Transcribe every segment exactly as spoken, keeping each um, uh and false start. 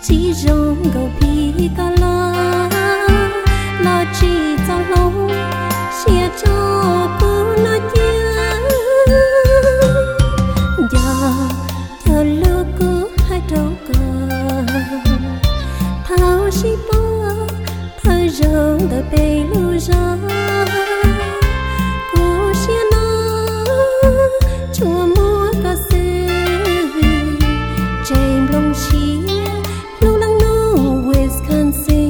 chỉ rong gầu pi cả la lo chỉ cho lâu chia cho cô nó chia giờ chờ lứa cứ hai trâu cờ tháo xí bó thời rong đợi bê lưu ra cô chia nó chùa mua cà phê chạy lông xí lâu lăng nô Wisconsin.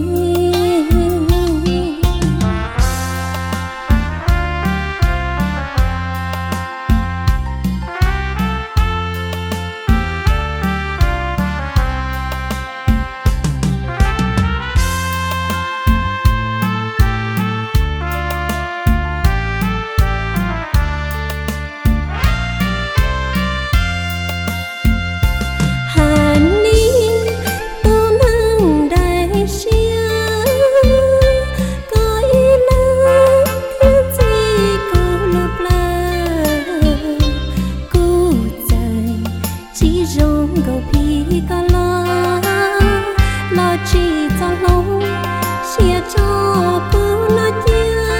Rong gầu pi cả la lo chỉ cho lâu chia cho cô nó chia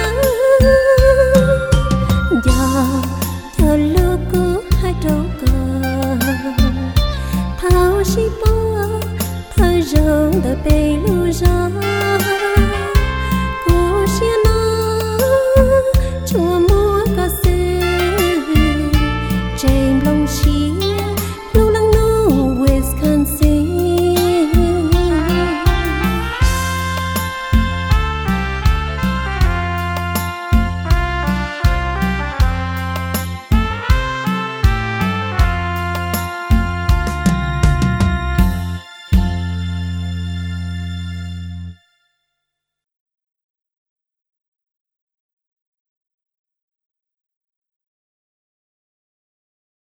giờ chờ lứa cứ hai trâu cờ tháo xí bó thời rong đợi bê lưu ra